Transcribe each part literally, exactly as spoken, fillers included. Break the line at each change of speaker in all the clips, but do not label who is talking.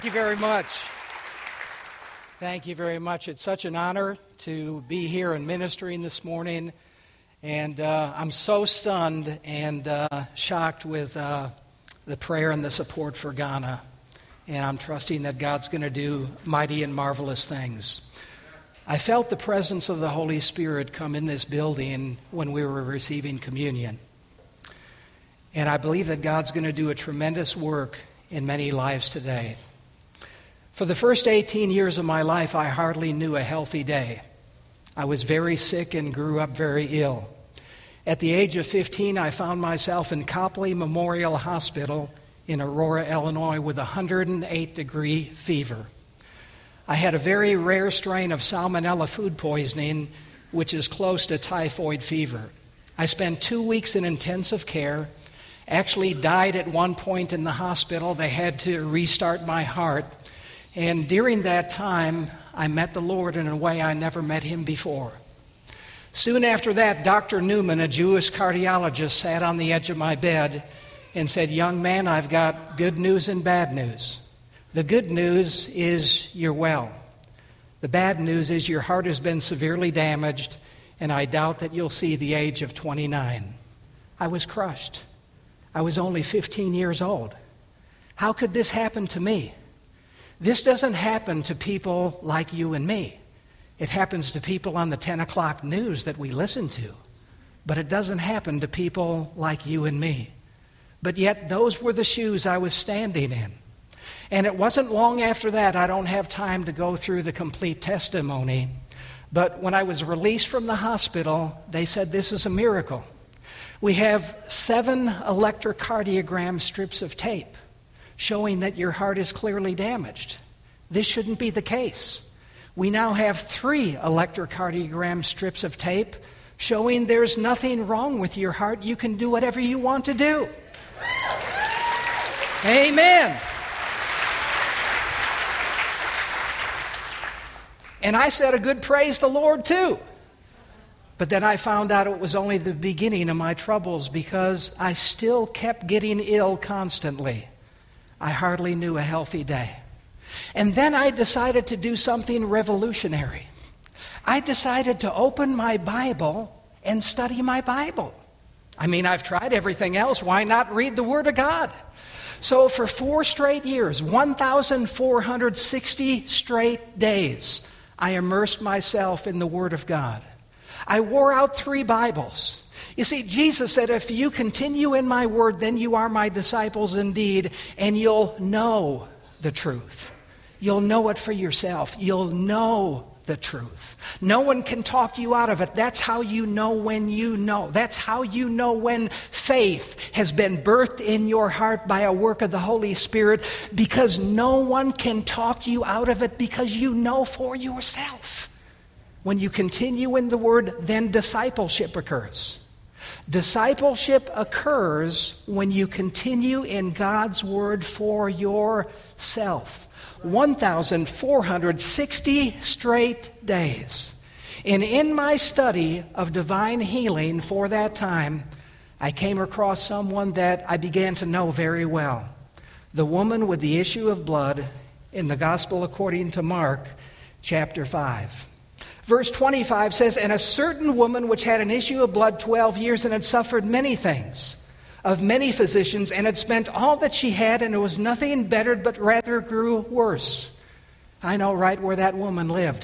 Thank you very much. Thank you very much. It's such an honor to be here and ministering this morning. And uh, I'm so stunned and uh, shocked with uh, the prayer and the support for Ghana. And I'm trusting that God's going to do mighty and marvelous things. I felt the presence of the Holy Spirit come in this building when we were receiving communion. And I believe that God's going to do a tremendous work in many lives today. For the first eighteen years of my life, I hardly knew a healthy day. I was very sick and grew up very ill. At the age of fifteen, I found myself in Copley Memorial Hospital in Aurora, Illinois, with a one hundred eight degree fever. I had a very rare strain of salmonella food poisoning, which is close to typhoid fever. I spent two weeks in intensive care, actually died at one point in the hospital. They had to restart my heart. And during that time, I met the Lord in a way I never met him before. Soon after that, Doctor Newman, a Jewish cardiologist, sat on the edge of my bed and said, "Young man, I've got good news and bad news. The good news is you're well. The bad news is your heart has been severely damaged, and I doubt that you'll see the age of twenty-nine. I was crushed. I was only fifteen years old. How could this happen to me? This doesn't happen to people like you and me. It happens to people on the ten o'clock news that we listen to. But it doesn't happen to people like you and me. But yet those were the shoes I was standing in. And it wasn't long after that, I don't have time to go through the complete testimony, but when I was released from the hospital, they said, this is a miracle. We have seven electrocardiogram strips of tape showing that your heart is clearly damaged. This shouldn't be the case. We now have three electrocardiogram strips of tape showing there's nothing wrong with your heart. You can do whatever you want to do. Amen. And I said a good praise the Lord too. But then I found out it was only the beginning of my troubles because I still kept getting ill constantly. I hardly knew a healthy day. And then I decided to do something revolutionary. I decided to open my Bible and study my Bible. I mean, I've tried everything else. Why not read the Word of God? So for four straight years, one thousand four hundred sixty straight days, I immersed myself in the Word of God. I wore out three Bibles. You see, Jesus said, if you continue in my word, then you are my disciples indeed, and you'll know the truth. You'll know it for yourself. You'll know the truth. No one can talk you out of it. That's how you know when you know. That's how you know when faith has been birthed in your heart by a work of the Holy Spirit, because no one can talk you out of it because you know for yourself. When you continue in the Word, then discipleship occurs. Discipleship occurs when you continue in God's Word for yourself. one thousand four hundred sixty straight days. And in my study of divine healing for that time, I came across someone that I began to know very well. The woman with the issue of blood in the Gospel according to Mark, chapter five. Verse twenty-five says, and a certain woman which had an issue of blood twelve years and had suffered many things of many physicians and had spent all that she had, and it was nothing bettered, but rather grew worse. I know right where that woman lived.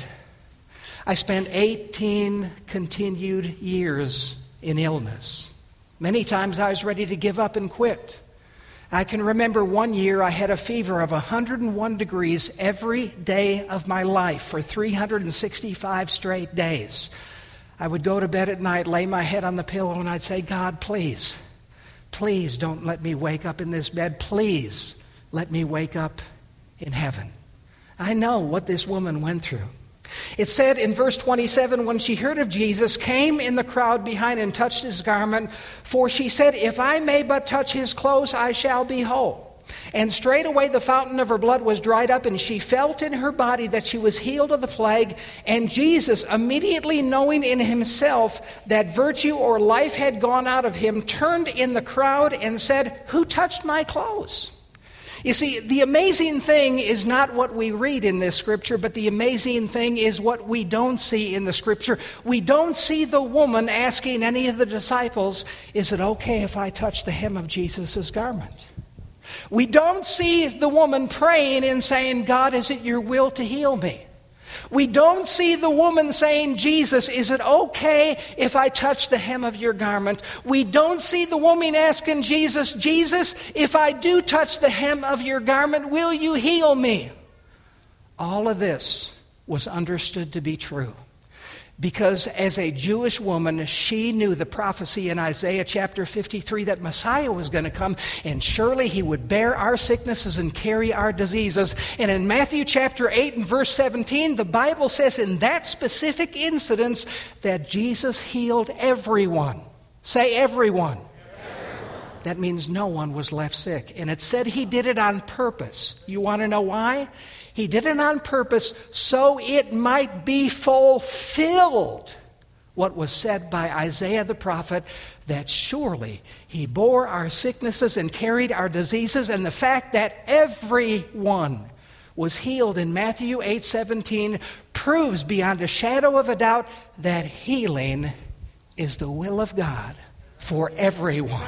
I spent eighteen continued years in illness. Many times I was ready to give up and quit. I can remember one year I had a fever of one hundred one degrees every day of my life for three hundred sixty-five straight days. I would go to bed at night, lay my head on the pillow, and I'd say, God, please, please don't let me wake up in this bed. Please let me wake up in heaven. I know what this woman went through. It said in verse twenty-seven, when she heard of Jesus, came in the crowd behind and touched his garment, for she said, if I may but touch his clothes, I shall be whole. And straightway the fountain of her blood was dried up, and she felt in her body that she was healed of the plague. And Jesus, immediately knowing in himself that virtue or life had gone out of him, turned in the crowd and said, who touched my clothes? You see, the amazing thing is not what we read in this scripture, but the amazing thing is what we don't see in the scripture. We don't see the woman asking any of the disciples, is it okay if I touch the hem of Jesus' garment? We don't see the woman praying and saying, God, is it your will to heal me? We don't see the woman saying, Jesus, is it okay if I touch the hem of your garment? We don't see the woman asking Jesus, Jesus, if I do touch the hem of your garment, will you heal me? All of this was understood to be true. Because as a Jewish woman, she knew the prophecy in Isaiah chapter fifty-three that Messiah was going to come, and surely he would bear our sicknesses and carry our diseases. And in Matthew chapter eight and verse seventeen, the Bible says in that specific incident that Jesus healed everyone. Say everyone. Everyone. That means no one was left sick. And it said he did it on purpose. You want to know why? He did it on purpose so it might be fulfilled what was said by Isaiah the prophet, that surely he bore our sicknesses and carried our diseases. And the fact that everyone was healed in Matthew eight seventeen proves beyond a shadow of a doubt that healing is the will of God for everyone.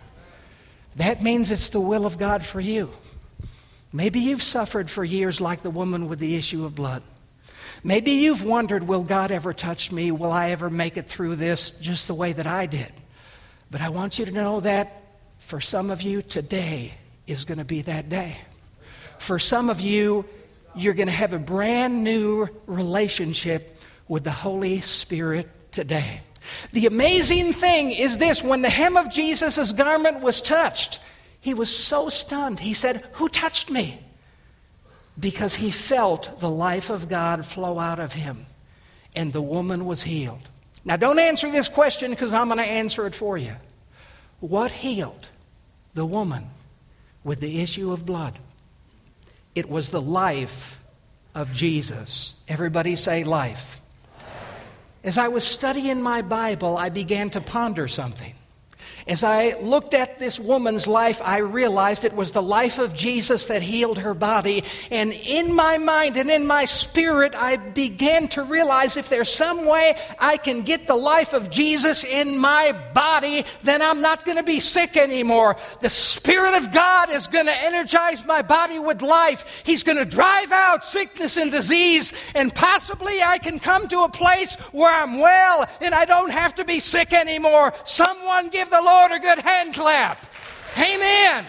That means it's the will of God for you. Maybe you've suffered for years like the woman with the issue of blood. Maybe you've wondered, will God ever touch me? Will I ever make it through this just the way that I did? But I want you to know that for some of you, today is going to be that day. For some of you, you're going to have a brand new relationship with the Holy Spirit today. The amazing thing is this: when the hem of Jesus' garment was touched, he was so stunned. He said, who touched me? Because he felt the life of God flow out of him. And the woman was healed. Now don't answer this question, because I'm going to answer it for you. What healed the woman with the issue of blood? It was the life of Jesus. Everybody say life. As I was studying my Bible, I began to ponder something. As I looked at this woman's life, I realized it was the life of Jesus that healed her body. And in my mind and in my spirit, I began to realize if there's some way I can get the life of Jesus in my body, then I'm not going to be sick anymore. The Spirit of God is going to energize my body with life. He's going to drive out sickness and disease. And possibly I can come to a place where I'm well and I don't have to be sick anymore. Someone give the Lord Lord a good hand clap. Amen.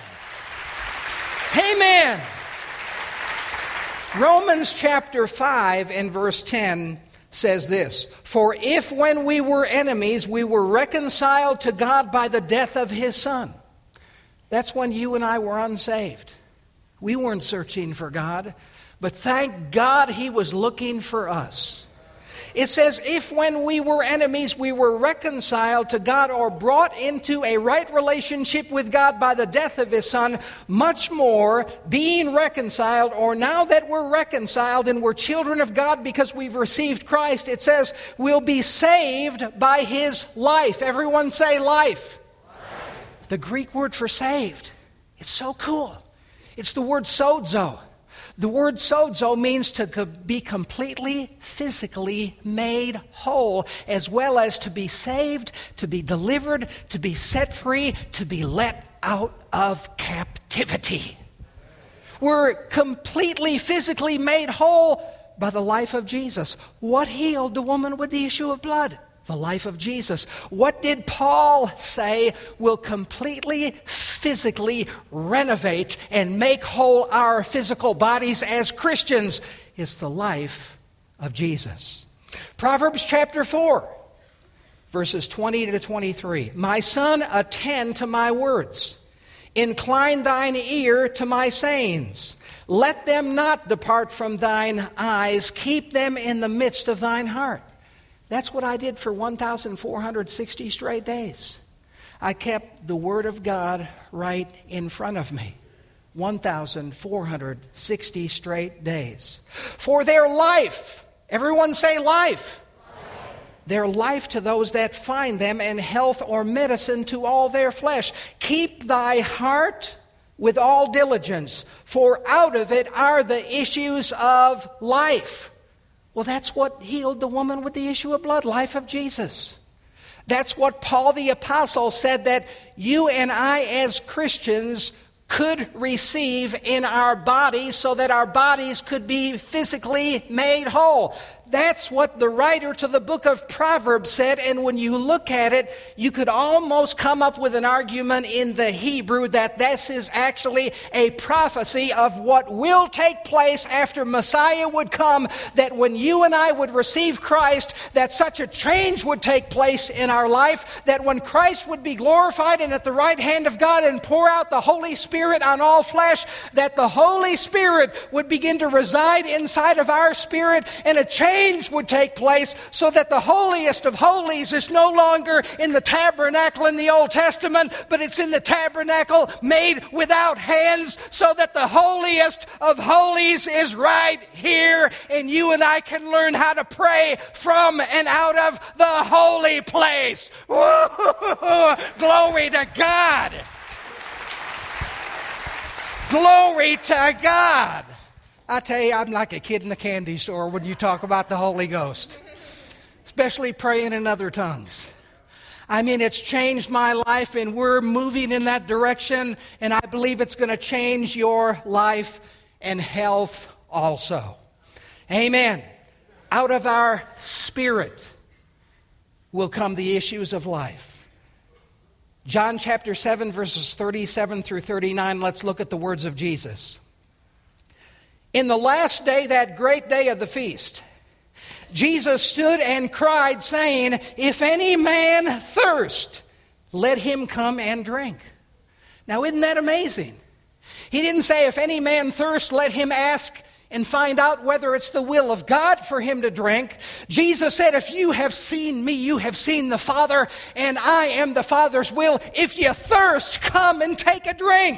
Amen. Romans chapter five and verse ten says this: for if when we were enemies we were reconciled to God by the death of his Son. That's when you and I were unsaved. We weren't searching for God, but thank God he was looking for us. It says, if when we were enemies, we were reconciled to God or brought into a right relationship with God by the death of his Son, much more, being reconciled, or now that we're reconciled and we're children of God because we've received Christ, it says, we'll be saved by his life. Everyone say life. Life. The Greek word for saved. It's so cool. It's the word sozo. The word sozo means to be completely, physically made whole, as well as to be saved, to be delivered, to be set free, to be let out of captivity. We're completely, physically made whole by the life of Jesus. What healed the woman with the issue of blood? The life of Jesus. What did Paul say will completely, physically renovate and make whole our physical bodies as Christians? It's the life of Jesus. Proverbs chapter four, verses twenty to twenty-three. My son, attend to my words. Incline thine ear to my sayings. Let them not depart from thine eyes. Keep them in the midst of thine heart. That's what I did for one thousand four hundred sixty straight days. I kept the Word of God right in front of me. one thousand four hundred sixty straight days. For their life, everyone say life. Life. Their life to those that find them, and health or medicine to all their flesh. Keep thy heart with all diligence, for out of it are the issues of life. Well, that's what healed the woman with the issue of blood, life of Jesus. That's what Paul the Apostle said that you and I as Christians could receive in our bodies so that our bodies could be physically made whole. That's what the writer to the book of Proverbs said, and when you look at it, you could almost come up with an argument in the Hebrew that this is actually a prophecy of what will take place after Messiah would come, that when you and I would receive Christ, that such a change would take place in our life, that when Christ would be glorified and at the right hand of God and pour out the Holy Spirit on all flesh, that the Holy Spirit would begin to reside inside of our spirit, and a change would take place so that the holiest of holies is no longer in the tabernacle in the Old Testament, but it's in the tabernacle made without hands, so that the holiest of holies is right here, and you and I can learn how to pray from and out of the holy place. Woo-hoo-hoo-hoo. Glory to God. Glory to God. I tell you, I'm like a kid in a candy store when you talk about the Holy Ghost, especially praying in other tongues. I mean, it's changed my life, and we're moving in that direction, and I believe it's going to change your life and health also. Amen. Out of our spirit will come the issues of life. John chapter seven, verses thirty-seven through thirty-nine, let's look at the words of Jesus. In the last day, that great day of the feast, Jesus stood and cried, saying, if any man thirst, let him come and drink. Now, isn't that amazing? He didn't say, if any man thirst, let him ask and find out whether it's the will of God for him to drink. Jesus said, if you have seen me, you have seen the Father, and I am the Father's will. If you thirst, come and take a drink.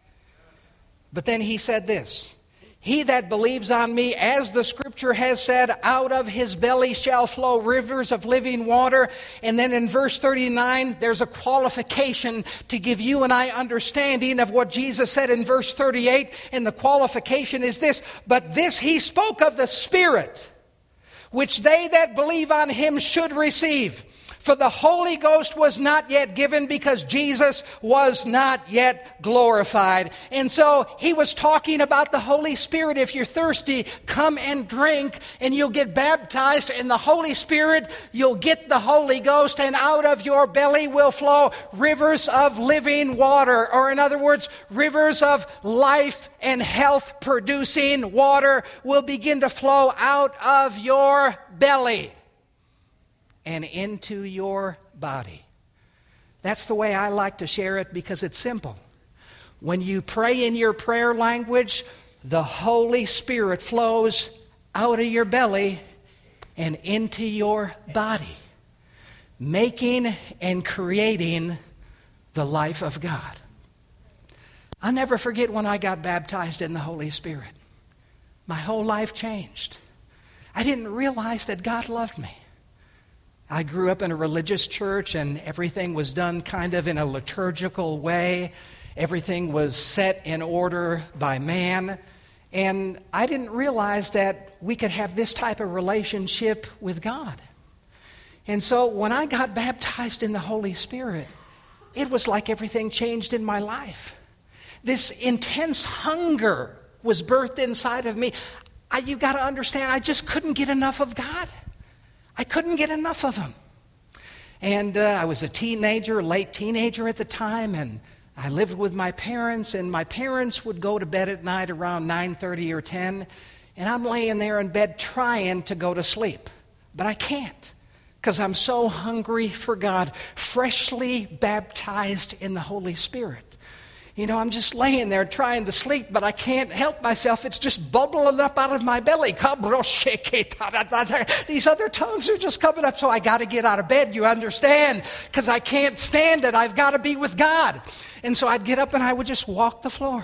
But then he said this, he that believes on me, as the scripture has said, out of his belly shall flow rivers of living water. And then in verse thirty-nine, there's a qualification to give you and I understanding of what Jesus said in verse thirty-eight. And the qualification is this, but this he spoke of the Spirit, which they that believe on him should receive. For the Holy Ghost was not yet given because Jesus was not yet glorified. And so he was talking about the Holy Spirit. If you're thirsty, come and drink, and you'll get baptized in the Holy Spirit. You'll get the Holy Ghost, and out of your belly will flow rivers of living water. Or in other words, rivers of life and health producing water will begin to flow out of your belly and into your body. That's the way I like to share it, because it's simple. When you pray in your prayer language, the Holy Spirit flows out of your belly and into your body, making and creating the life of God. I'll never forget when I got baptized in the Holy Spirit. My whole life changed. I didn't realize that God loved me. I grew up in a religious church, and everything was done kind of in a liturgical way. Everything was set in order by man. And I didn't realize that we could have this type of relationship with God. And so when I got baptized in the Holy Spirit, it was like everything changed in my life. This intense hunger was birthed inside of me. I, you got to understand, I just couldn't get enough of God. I couldn't get enough of him. And uh, I was a teenager, late teenager at the time, and I lived with my parents, and my parents would go to bed at night around nine thirty or ten, and I'm laying there in bed trying to go to sleep. But I can't, because I'm so hungry for God, freshly baptized in the Holy Spirit. You know, I'm just laying there trying to sleep, but I can't help myself. It's just bubbling up out of my belly. These other tongues are just coming up, so I got to get out of bed, you understand, because I can't stand it. I've got to be with God. And so I'd get up and I would just walk the floor.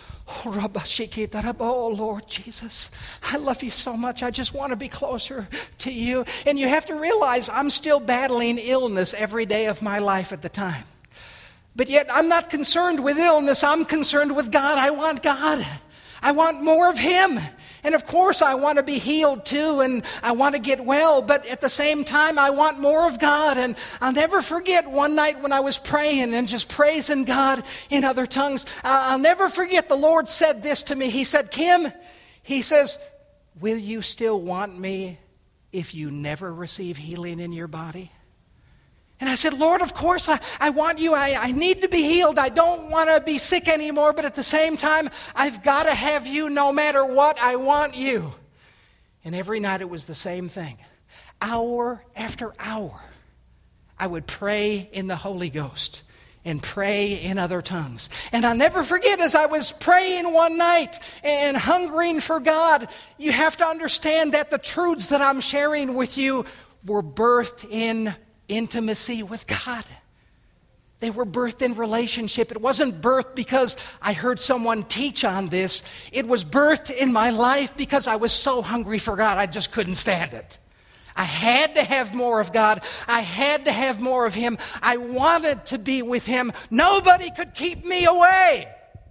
Oh, Lord Jesus, I love you so much. I just want to be closer to you. And you have to realize I'm still battling illness every day of my life at the time. But yet I'm not concerned with illness. I'm concerned with God. I want God. I want more of Him. And of course I want to be healed too, and I want to get well, but at the same time I want more of God. And I'll never forget one night when I was praying and just praising God in other tongues. I'll never forget the Lord said this to me. He said, Kim, He says, will you still want me if you never receive healing in your body? And I said, Lord, of course, I, I want you. I, I need to be healed. I don't want to be sick anymore. But at the same time, I've got to have you no matter what. I want you. And every night it was the same thing. Hour after hour, I would pray in the Holy Ghost and pray in other tongues. And I'll never forget, as I was praying one night and hungering for God, you have to understand that the truths that I'm sharing with you were birthed in intimacy with God. They were birthed in relationship. It wasn't birthed because I heard someone teach on this. It was birthed in my life because I was so hungry for God, I just couldn't stand it. I had to have more of God. I had to have more of Him. I wanted to be with Him. Nobody could keep me away.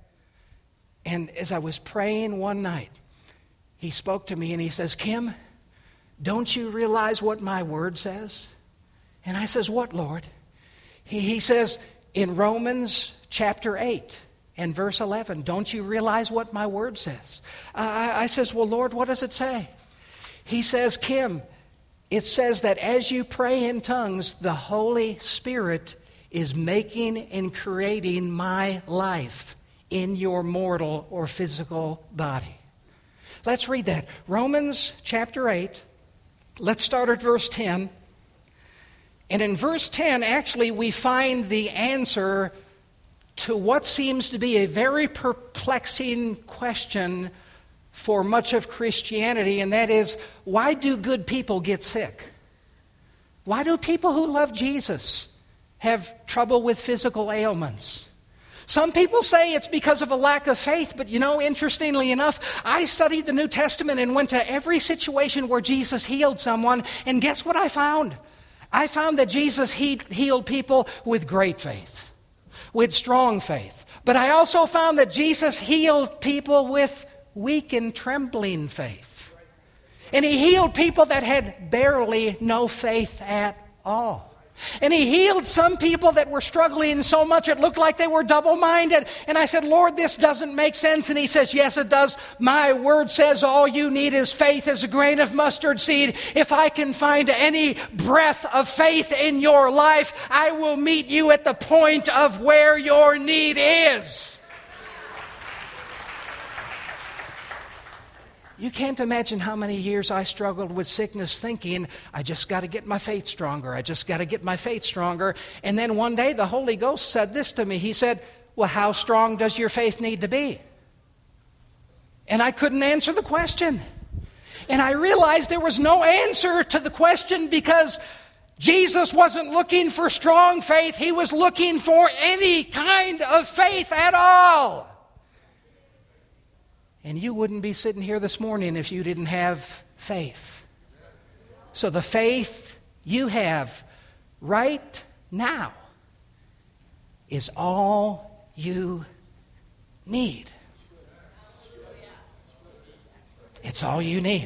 And as I was praying one night, He spoke to me and He says, Kim, don't you realize what my word says? And I says, what, Lord? He, he says, in Romans chapter eight and verse eleven, don't you realize what my word says? Uh, I, I says, well, Lord, what does it say? He says, Kim, it says that as you pray in tongues, the Holy Spirit is making and creating my life in your mortal or physical body. Let's read that. Romans chapter eight. Let's start at verse ten. And in verse ten, actually, we find the answer to what seems to be a very perplexing question for much of Christianity, and that is, why do good people get sick? Why do people who love Jesus have trouble with physical ailments? Some people say it's because of a lack of faith, but you know, interestingly enough, I studied the New Testament and went to every situation where Jesus healed someone, and guess what I found? I found that Jesus he- healed people with great faith, with strong faith. But I also found that Jesus healed people with weak and trembling faith. And He healed people that had barely no faith at all. And He healed some people that were struggling so much it looked like they were double-minded. And I said, Lord, this doesn't make sense. And He says, yes, it does. My word says all you need is faith as a grain of mustard seed. If I can find any breath of faith in your life, I will meet you at the point of where your need is. You can't imagine how many years I struggled with sickness thinking, I just got to get my faith stronger. I just got to get my faith stronger. And then one day the Holy Ghost said this to me. He said, well, how strong does your faith need to be? And I couldn't answer the question. And I realized there was no answer to the question because Jesus wasn't looking for strong faith. He was looking for any kind of faith at all. And you wouldn't be sitting here this morning if you didn't have faith. So the faith you have right now is all you need. It's all you need.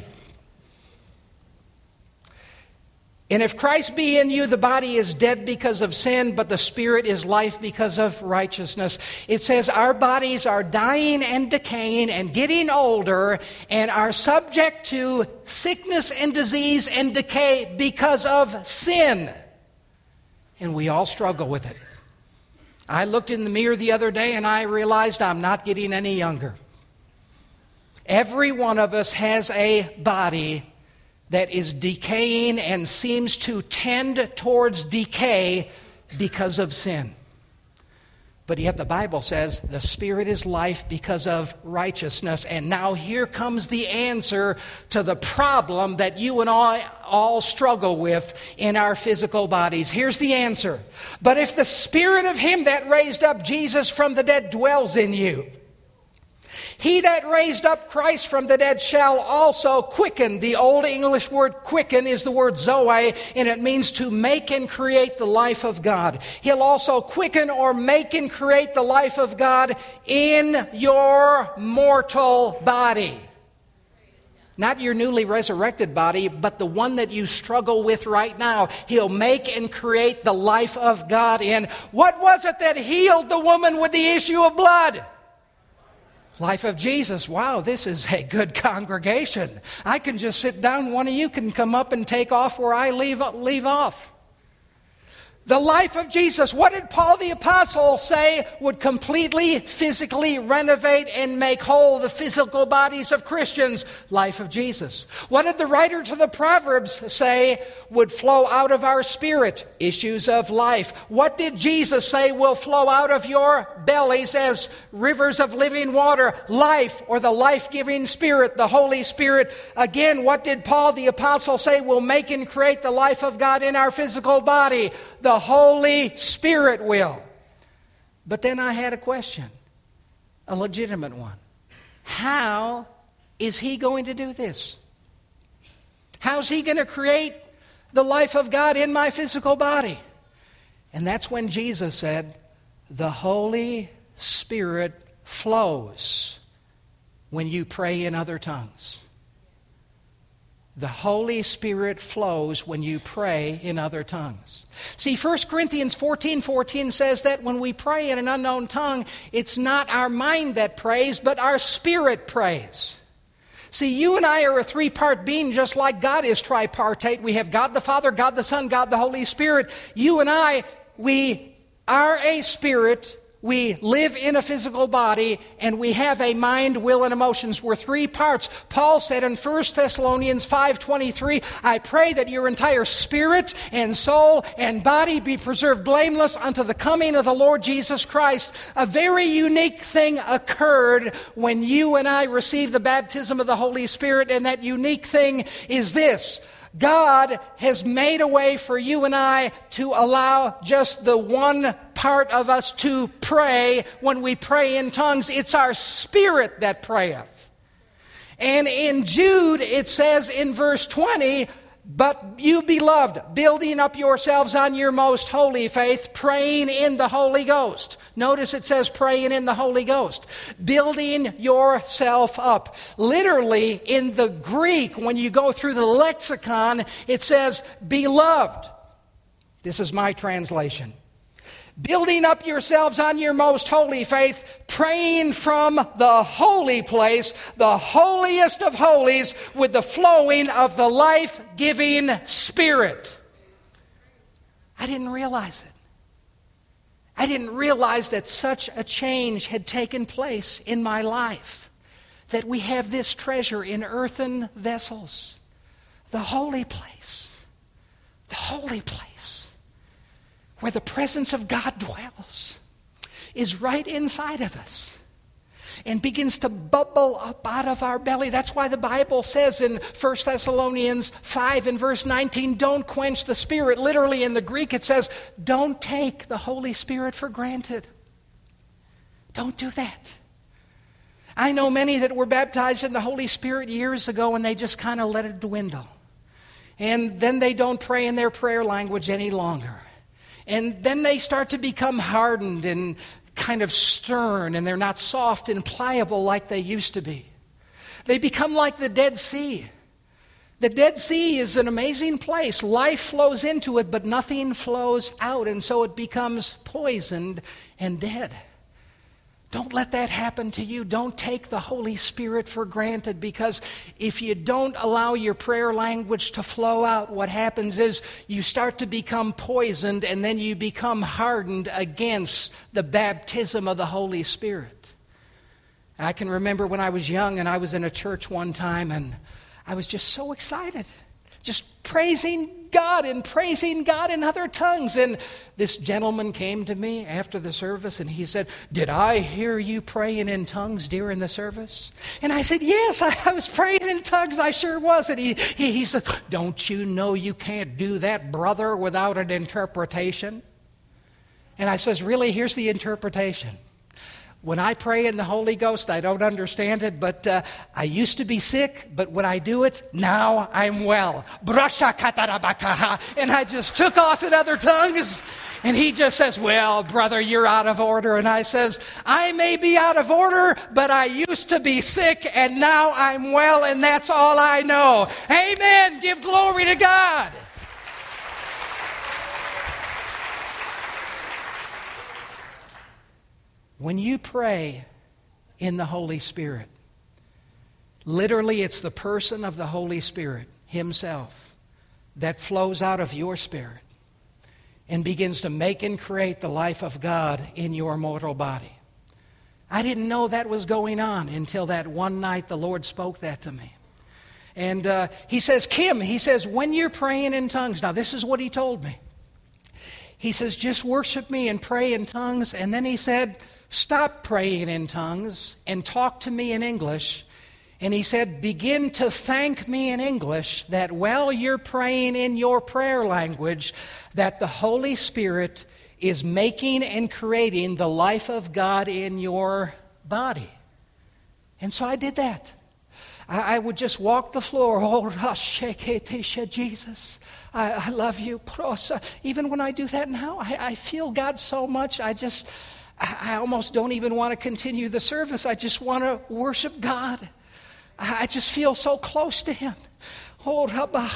And if Christ be in you, the body is dead because of sin, but the spirit is life because of righteousness. It says our bodies are dying and decaying and getting older and are subject to sickness and disease and decay because of sin. And we all struggle with it. I looked in the mirror the other day and I realized I'm not getting any younger. Every one of us has a body that is decaying and seems to tend towards decay because of sin. But yet the Bible says the Spirit is life because of righteousness. And now here comes the answer to the problem that you and I all struggle with in our physical bodies. Here's the answer. But if the Spirit of Him that raised up Jesus from the dead dwells in you, He that raised up Christ from the dead shall also quicken. The Old English word quicken is the word zoe, and it means to make and create the life of God. He'll also quicken or make and create the life of God in your mortal body. Not your newly resurrected body, but the one that you struggle with right now. He'll make and create the life of God in. What was it that healed the woman with the issue of blood? Life of Jesus. Wow, this is a good congregation. I can just sit down. One of you can come up and take off where I leave, leave off. The life of Jesus. What did Paul the Apostle say would completely, physically renovate and make whole the physical bodies of Christians? Life of Jesus. What did the writer to the Proverbs say would flow out of our spirit? Issues of life. What did Jesus say will flow out of your bellies as rivers of living water? Life, or the life-giving Spirit, the Holy Spirit. Again, what did Paul the Apostle say will make and create the life of God in our physical body? The Holy Spirit will. But then I had a question, a legitimate one. How is He going to do this? How's He going to create the life of God in my physical body? And that's when Jesus said, the Holy Spirit flows when you pray in other tongues. The Holy Spirit flows when you pray in other tongues. See, First Corinthians fourteen fourteen says that when we pray in an unknown tongue, it's not our mind that prays, but our spirit prays. See, you and I are a three-part being just like God is tripartite. We have God the Father, God the Son, God the Holy Spirit. You and I, we are a spirit. We live in a physical body, and we have a mind, will, and emotions. We're three parts. Paul said in First Thessalonians five twenty-three, I pray that your entire spirit and soul and body be preserved blameless unto the coming of the Lord Jesus Christ. A very unique thing occurred when you and I received the baptism of the Holy Spirit, and that unique thing is this. God has made a way for you and I to allow just the one part of us to pray. When we pray in tongues, it's our spirit that prayeth. And in Jude, it says in verse twenty, but you beloved, building up yourselves on your most holy faith, praying in the Holy Ghost. Notice it says praying in the Holy Ghost. Building yourself up. Literally, in the Greek, when you go through the lexicon, it says beloved. This is my translation. Building up yourselves on your most holy faith, praying from the holy place, the holiest of holies, with the flowing of the life-giving Spirit. I didn't realize it. I didn't realize that such a change had taken place in my life, that we have this treasure in earthen vessels, the holy place, the holy place, where the presence of God dwells, is right inside of us and begins to bubble up out of our belly. That's why the Bible says in First Thessalonians five and verse nineteen, don't quench the Spirit. Literally in the Greek it says, don't take the Holy Spirit for granted. Don't do that. I know many that were baptized in the Holy Spirit years ago and they just kind of let it dwindle. And then they don't pray in their prayer language any longer. And then they start to become hardened and kind of stern, and they're not soft and pliable like they used to be. They become like the Dead Sea. The Dead Sea is an amazing place. Life flows into it, but nothing flows out, and so it becomes poisoned and dead. Don't let that happen to you. Don't take the Holy Spirit for granted, because if you don't allow your prayer language to flow out, what happens is you start to become poisoned, and then you become hardened against the baptism of the Holy Spirit. I can remember when I was young and I was in a church one time and I was just so excited, just praising God and praising God in other tongues. And this gentleman came to me after the service and he said, did I hear you praying in tongues during the service? And I said, yes, I, I was praying in tongues. I sure was. And he, he, he said, don't you know you can't do that, brother, without an interpretation? And I says, really, here's the interpretation. When I pray in the Holy Ghost, I don't understand it, but uh, I used to be sick, but when I do it, now I'm well. And I just took off in other tongues, and he just says, well, brother, you're out of order. And I says, I may be out of order, but I used to be sick, and now I'm well, and that's all I know. Amen. Give glory to God. When you pray in the Holy Spirit, literally it's the person of the Holy Spirit himself that flows out of your spirit and begins to make and create the life of God in your mortal body. I didn't know that was going on until that one night the Lord spoke that to me. And uh, he says, Kim, he says, when you're praying in tongues, now this is what he told me. He says, just worship me and pray in tongues. And then he said, stop praying in tongues and talk to me in English. And he said, begin to thank me in English that while you're praying in your prayer language, that the Holy Spirit is making and creating the life of God in your body. And so I did that. I, I would just walk the floor. Oh, Jesus, I, I love you. Even when I do that now, I, I feel God so much. I just... I almost don't even want to continue the service. I just want to worship God. I just feel so close to Him. And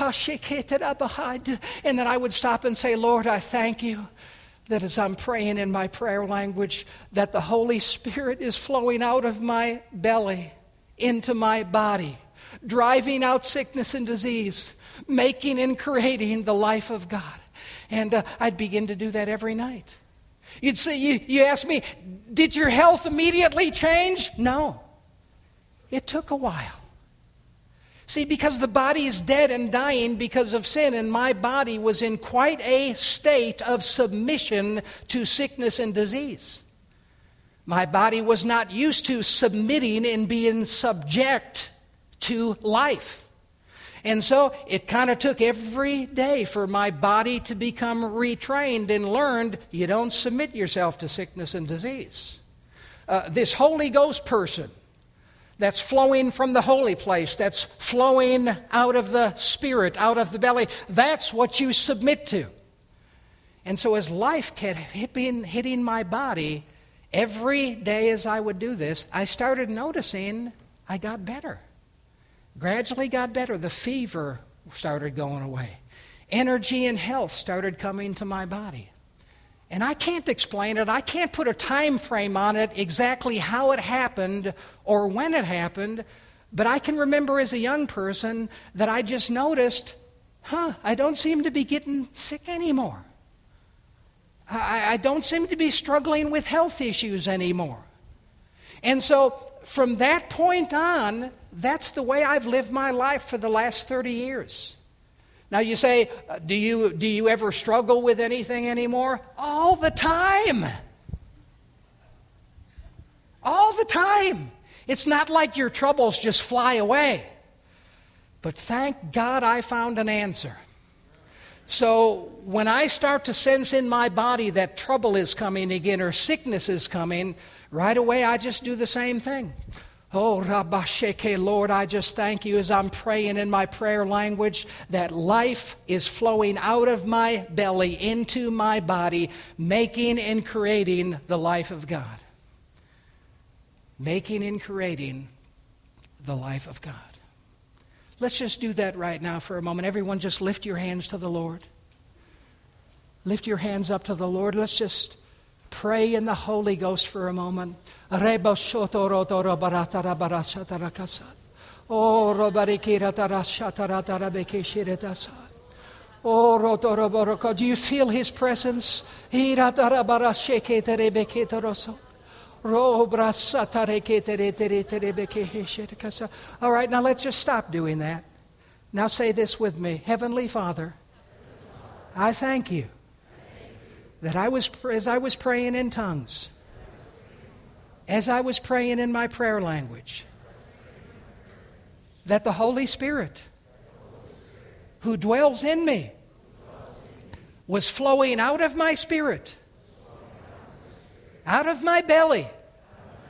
then I would stop and say, Lord, I thank you that as I'm praying in my prayer language, that the Holy Spirit is flowing out of my belly into my body, driving out sickness and disease, making and creating the life of God. And uh, I'd begin to do that every night. You'd say, you, you ask me, did your health immediately change? No. It took a while. See, because the body is dead and dying because of sin, and my body was in quite a state of submission to sickness and disease. My body was not used to submitting and being subject to life. And so it kind of took every day for my body to become retrained and learned you don't submit yourself to sickness and disease. Uh, this Holy Ghost person that's flowing from the holy place, that's flowing out of the spirit, out of the belly, that's what you submit to. And so as life kept hitting, hitting my body, every day as I would do this, I started noticing I got better. Gradually got better. The fever started going away. Energy and health started coming to my body. And I can't explain it. I can't put a time frame on it exactly how it happened or when it happened. But I can remember as a young person that I just noticed, huh, I don't seem to be getting sick anymore. I, I don't seem to be struggling with health issues anymore. And so from that point on, that's the way I've lived my life for the last thirty years. Now you say, do you, do you ever struggle with anything anymore? All the time. All the time. It's not like your troubles just fly away. But thank God I found an answer. So when I start to sense in my body that trouble is coming again or sickness is coming, right away I just do the same thing. Oh, Rabasheke, Lord, I just thank you as I'm praying in my prayer language that life is flowing out of my belly into my body, making and creating the life of God. Making and creating the life of God. Let's just do that right now for a moment. Everyone just lift your hands to the Lord. Lift your hands up to the Lord. Let's just pray in the Holy Ghost for a moment. Oh, do you feel His presence? All right, now let's just stop doing that. Now say this with me. Heavenly Father, I thank you that I was, as I was praying in tongues, as I was praying in my prayer language, that the Holy Spirit, who dwells in me, was flowing out of my spirit, out of my belly,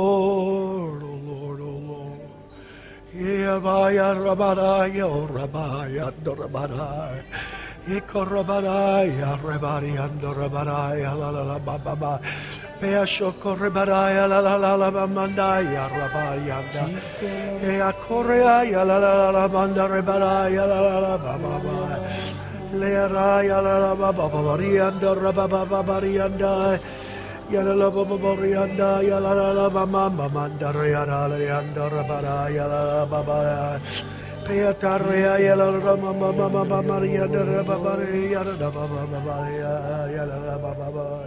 Lord, oh Lord, oh Lord. Yabaya Rabadaya, oh Rabaya, Dorabadaya. Ikorabadaya, Rabadaya, Dorabadaya, la la la ba ba ba. Peasho Korabadaya, la la la la Mandaya, Rabaya. Ea Korea, la la la la Manda Rabadaya, la la la ba ba ba. Learaya, la la ba ba ba, Rianda, Rababa, Barianda. Yala la ba ba ba rianda yala la la ba mama manda rianda rianda rabara yala la ba ba peata ria yala la mama mama mama rianda rababa yala la ba ba ba yala la ba ba ba.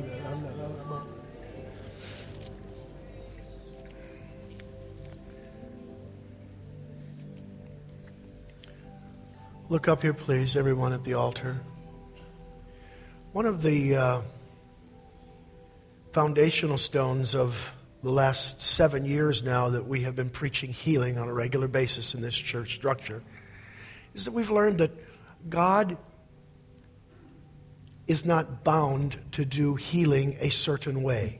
Look up here, please, everyone at the altar. One of the uh, foundational stones of the last seven years now that we have been preaching healing on a regular basis in this church structure is that we've learned that God is not bound to do healing a certain way.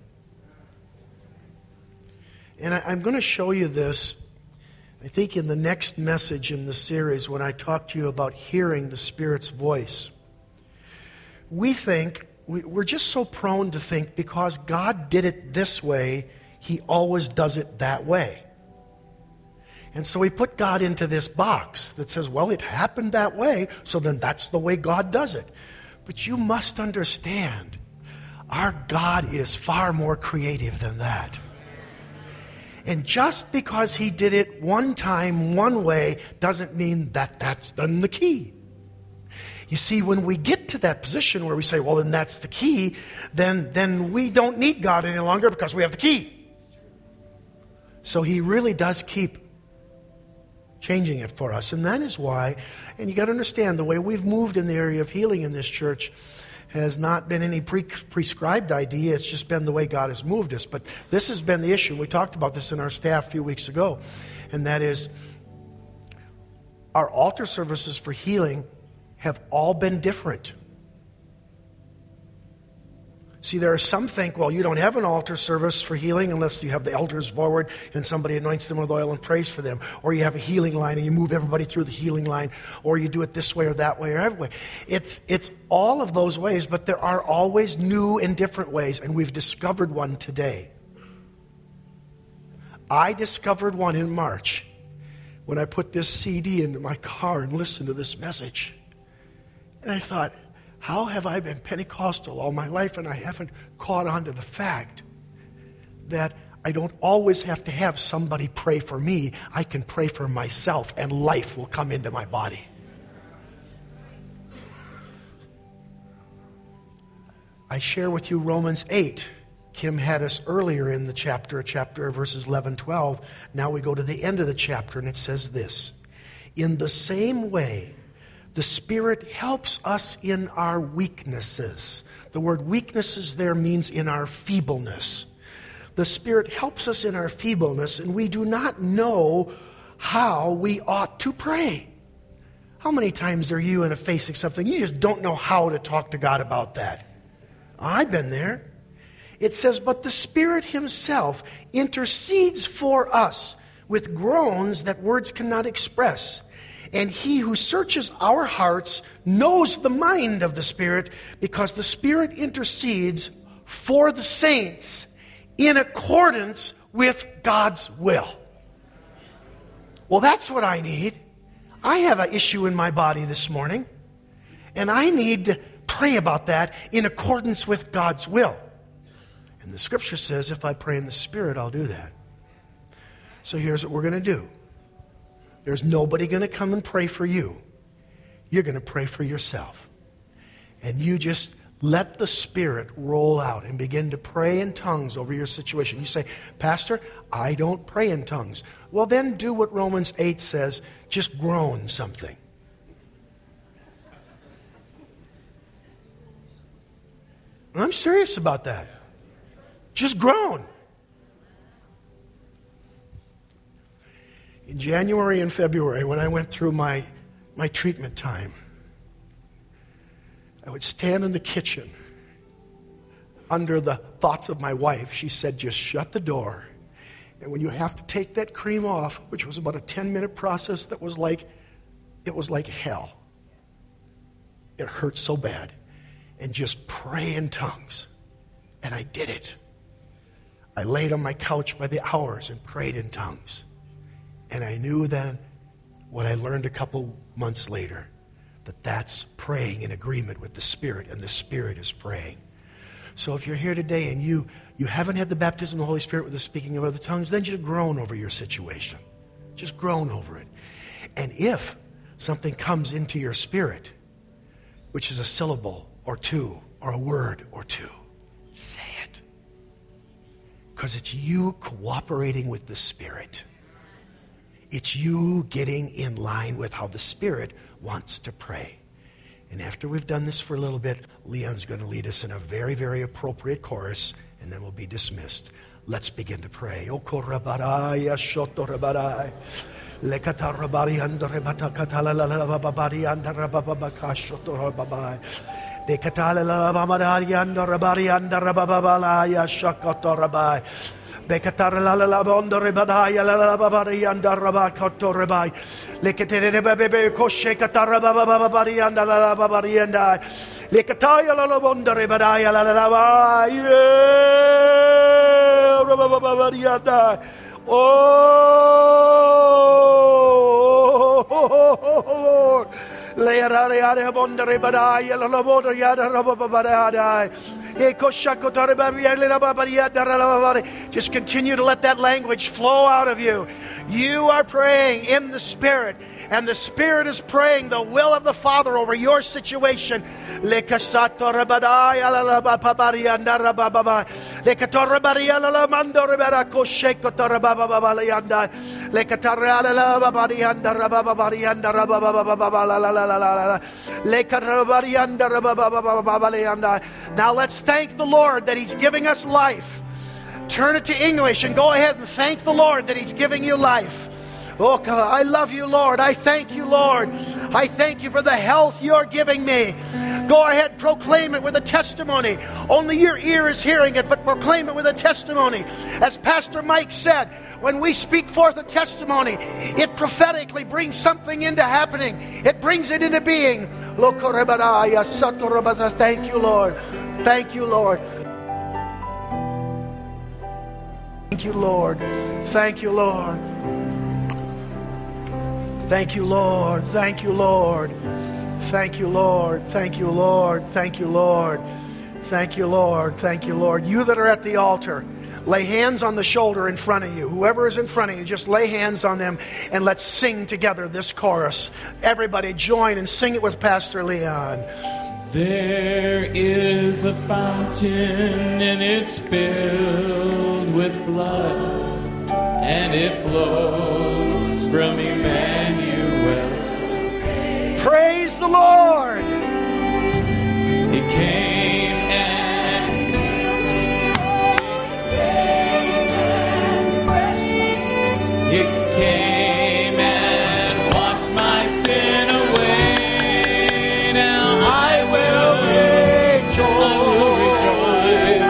And I, I'm going to show you this, I think, in the next message in the series when I talk to you about hearing the Spirit's voice. We think We're just so prone to think because God did it this way, He always does it that way. And so we put God into this box that says, well, it happened that way, so then that's the way God does it. But you must understand, our God is far more creative than that. And just because He did it one time, one way, doesn't mean that that's then the key. You see, when we get to that position where we say, well, then that's the key, then, then we don't need God any longer because we have the key. So He really does keep changing it for us. And that is why, and you got to understand, the way we've moved in the area of healing in this church has not been any pre- prescribed idea. It's just been the way God has moved us. But this has been the issue. We talked about this in our staff a few weeks ago. And that is, our altar services for healing have all been different. See, there are some think, well, you don't have an altar service for healing unless you have the elders forward and somebody anoints them with oil and prays for them. Or you have a healing line and you move everybody through the healing line. Or you do it this way or that way or every way. It's, it's all of those ways, but there are always new and different ways. And we've discovered one today. I discovered one in March when I put this C D into my car and listened to this message. And I thought, how have I been Pentecostal all my life and I haven't caught on to the fact that I don't always have to have somebody pray for me. I can pray for myself and life will come into my body. I share with you Romans eight. Kim had us earlier in the chapter, chapter verses eleven, twelve. Now we go to the end of the chapter and it says this. In the same way, the Spirit helps us in our weaknesses. The word weaknesses there means in our feebleness. The Spirit helps us in our feebleness, and we do not know how we ought to pray. How many times are you in a facing something, you just don't know how to talk to God about that? I've been there. It says, but the Spirit Himself intercedes for us with groans that words cannot express. And He who searches our hearts knows the mind of the Spirit, because the Spirit intercedes for the saints in accordance with God's will. Well, that's what I need. I have an issue in my body this morning, and I need to pray about that in accordance with God's will. And the Scripture says if I pray in the Spirit, I'll do that. So here's what we're going to do. There's nobody going to come and pray for you. You're going to pray for yourself. And you just let the Spirit roll out and begin to pray in tongues over your situation. You say, Pastor, I don't pray in tongues. Well, then do what Romans eight says. Just groan something. And I'm serious about that. Just groan. In January and February, when I went through my, my treatment time, I would stand in the kitchen under the thoughts of my wife. She said, just shut the door. And when you have to take that cream off, which was about a ten-minute process that was like, it was like hell. It hurt so bad. And just pray in tongues. And I did it. I laid on my couch by the hours and prayed in tongues. And I knew then what I learned a couple months later, that that's praying in agreement with the Spirit, and the Spirit is praying. So if you're here today and you, you haven't had the baptism of the Holy Spirit with the speaking of other tongues, then just groan over your situation. Just groan over it. And if something comes into your spirit, which is a syllable or two, or a word or two, say it. Because it's you cooperating with the Spirit. It's you getting in line with how the Spirit wants to pray. And after we've done this for a little bit, Leon's going to lead us in a very, very appropriate chorus, and then we'll be dismissed. Let's begin to pray. O korabaraya shotorabarai. Lekatarabari andarebata katalalababari andarababakashotorababai. De katalalabamari andarabari andarababalaya shakatorabai. Bekatara la la la bondore badaya la la babari andaraba kotorebai. Leketere bebe koshe katara bababari andala la babari andai. Lekataya la la bondore badaya la la la ba. Yeah, bababari andai. Oh, Lord. Learare bondore badaya la la bondore yada bababari andai. Just continue to let that language flow out of you. You are praying in the Spirit, and the Spirit is praying the will of the Father over your situation. Now let's thank the Lord that He's giving us life. Turn it to English and go ahead and thank the Lord that He's giving you life. Oh, God, I love you, Lord. I thank you, Lord. I thank you for the health you're giving me. Go ahead, proclaim it with a testimony. Only your ear is hearing it, but proclaim it with a testimony. As Pastor Mike said, when we speak forth a testimony, it prophetically brings something into happening. It brings it into being. Thank you, Lord. Thank you, Lord. Thank you, Lord. Thank you, Lord. Thank you, Lord. Thank you, Lord. Thank you, Lord. Thank you, Lord. Thank you, Lord. Thank you, Lord. Thank you, Lord. You that are at the altar, lay hands on the shoulder in front of you. Whoever is in front of you, just lay hands on them and let's sing together this chorus. Everybody join and sing it with Pastor Leon.
There is a fountain and it's filled with blood, and it flows from Emmanuel.
Praise the Lord.
It came and it came and washed my sin away. Now I will rejoice. I will rejoice.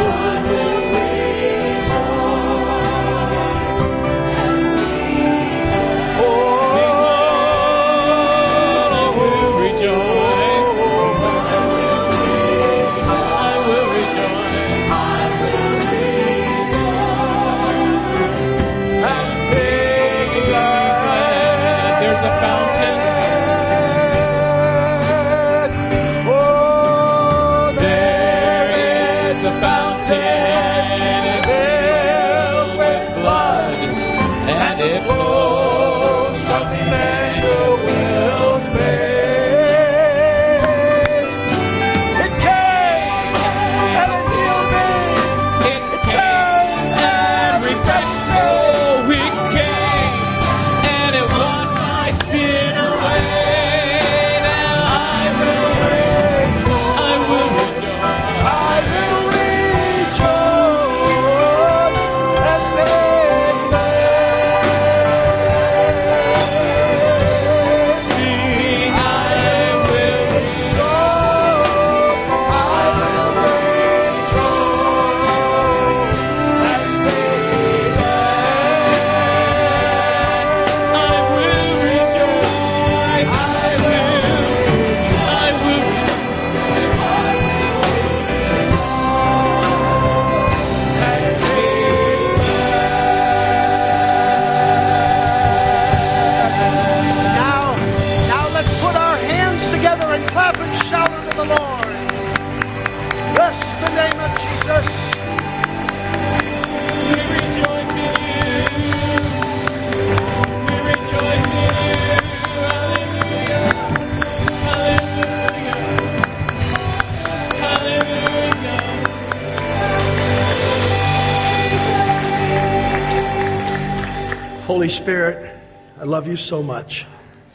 Holy Spirit, I love you so much.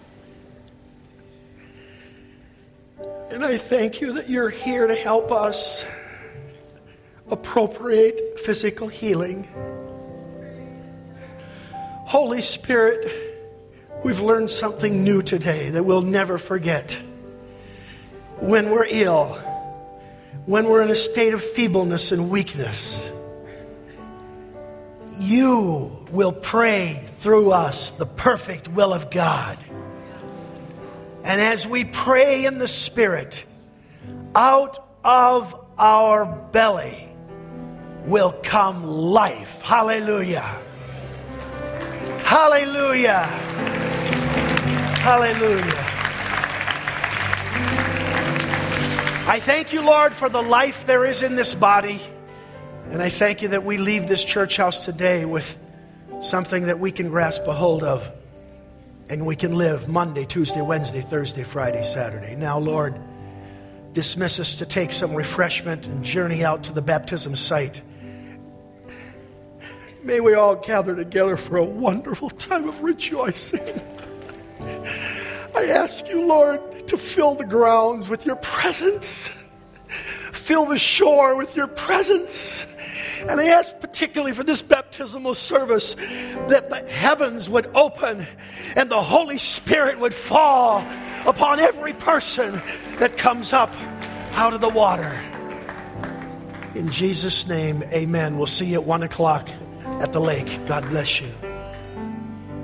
And I thank you that you're here to help us appropriate physical healing. Holy Spirit, we've learned something new today that we'll never forget. When we're ill, when we're in a state of feebleness and weakness, you will pray through us the perfect will of God. And as we pray in the Spirit, out of our belly will come life. Hallelujah. Hallelujah. Hallelujah. I thank you, Lord, for the life there is in this body. And I thank you that we leave this church house today with something that we can grasp a hold of. And we can live Monday, Tuesday, Wednesday, Thursday, Friday, Saturday. Now, Lord, dismiss us to take some refreshment and journey out to the baptism site. May we all gather together for a wonderful time of rejoicing. I ask you, Lord, to fill the grounds with your presence. Fill the shore with your presence. And I ask particularly for this baptismal service that the heavens would open and the Holy Spirit would fall upon every person that comes up out of the water. In Jesus' name, amen. We'll see you at one o'clock at the lake. God bless you.